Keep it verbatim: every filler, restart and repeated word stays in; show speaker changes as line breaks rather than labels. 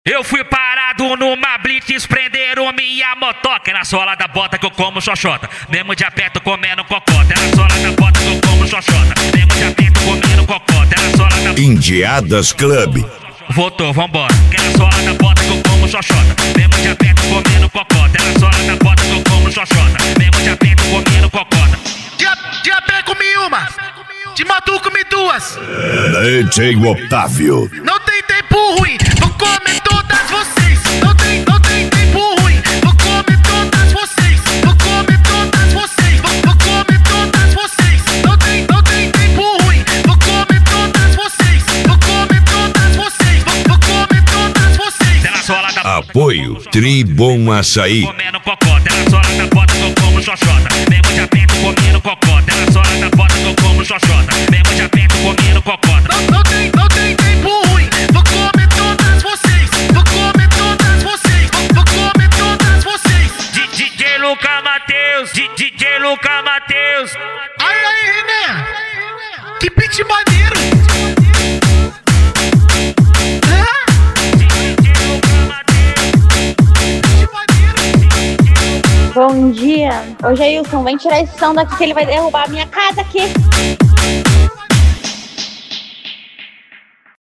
Eu fui parado numa blitz, prenderam minha motoca. É na sola da bota que eu como xoxota, mesmo de aperto comendo cocota. É na sola da bota que eu como xoxota, mesmo de aperto comendo cocota. É na sola da...
Indiadas Club.
Voltou, vambora. Que é na sola da bota que eu como xoxota, mesmo de aperto comendo cocota. É na sola da bota que eu como xoxota, mesmo de aperto comendo cocota.
De, de a pé comi uma, de moto comi duas.
D J Otávio.
Não tem tempo ruim, vou comer todas vocês. Não tem, não tem tempo ruim, vou comer todas vocês. Vou comer todas vocês, vou, vou comer todas vocês. Não tem, não tem tempo ruim, vou comer todas vocês. Vou comer todas vocês, vou, vou comer todas vocês.
É na sola da
Apoio Tribom Açaí.
comendo cocota. É na sola da bota que eu como xoxota, mesmo de aperto comendo cocota. É na sola da bota que eu como xoxota, mesmo de aperto comendo cocota.
Não, não tem, não tem tempo ruim, vou comer todas vocês. Vou comer todas vocês, vou, vou comer todas vocês.
D J Luca Matheus, D J Luca Matheus.
Aí, aí, René, que beat maneiro.
Bom dia. Ô Jailson, vem tirar esse som daqui que ele vai derrubar a minha casa aqui.